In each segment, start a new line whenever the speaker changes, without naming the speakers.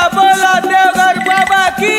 बोला देवघर बाबा की।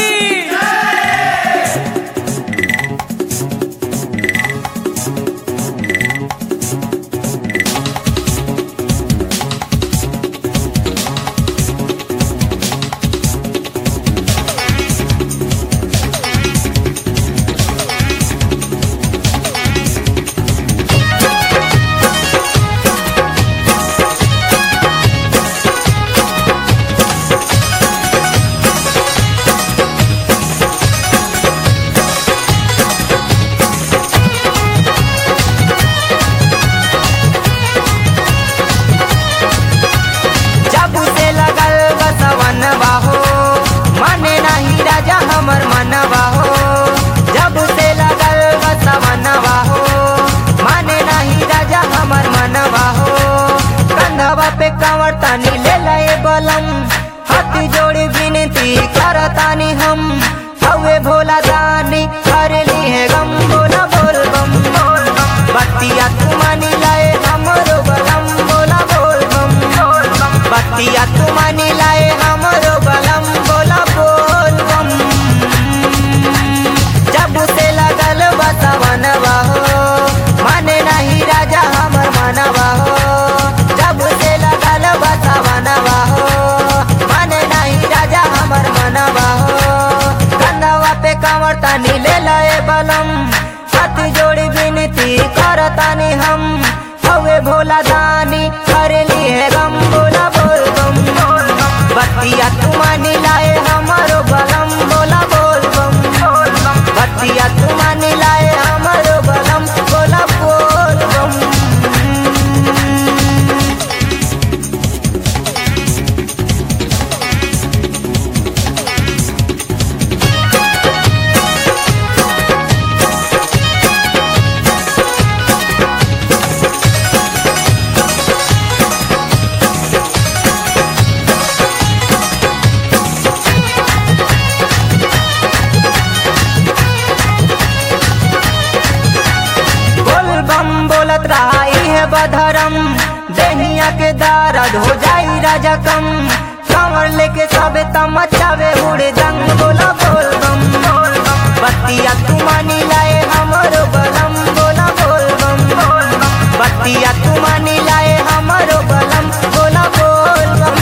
हमर मनवा हो जब से लगल बसवनवा हो माने नहीं राजा हमर मनवा हो कंधवा पे कंवर तानी ले लाए बलम हाथ जोड़ी विनती करतानी हम हवे भोला दानी हर ली है गम बोला बोल बम बोल बम बतिया तू मानी लाए हमरो बलम बोला बोल बम बोल बम बतिया तू मानी लाए हमरो बलम बोला बोल बम जब से लगल बसवनवा हो माने नहीं राजा हमर मनवा हो जब से लगल बसवनवा हो माने नहीं राजा हमर मनवा हो कंधवा पे कंवर तानी ले लाए बलम हाथ जोड़ी विनती करतानी हम हवे भोला दानी हर लिए गम बोला बोल बम बोल बम बतिया तू मानी लाए हमरो बलम बोला बोल बम बोल बम बतिया तू मानी लाए हमरो बलम बोला बोल बम बोलत रहाई है बधरम देहिया के दारद हो जाई राजा कम कंवर लेके सबे तमचावे उड़े जंग बोला बोल बम बोल बम बतिया तू मानी लाए हमरो बलम बोला बोल बम बोल बम बतिया तू मानी लाए हमरो बलम बोला बोल बम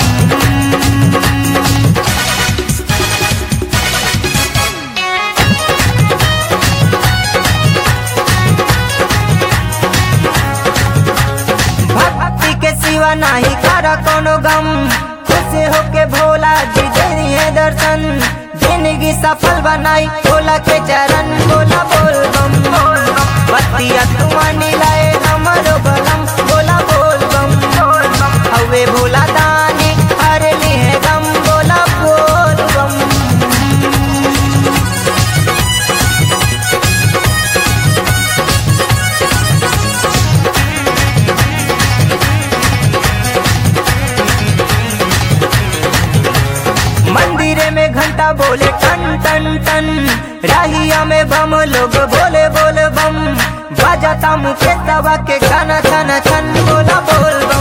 सिवा नहीं करा कोनो गम खुश होके भोला जी दे दर्शन जिंदगी सफल बनाई भोला के चरण बोला बोल बम बोल बम बतिया तू मानी लाए हमरो बलम बोला बोल बम बोल बम हवे भोला दानी हर लिए गम बोला बोल बम मंदिरे में घंटा बोले टन टन टन राहिया में बम लोग बोले बोल बम बजाता मुकेश दबा के गाना छन छन बोला बोल बम।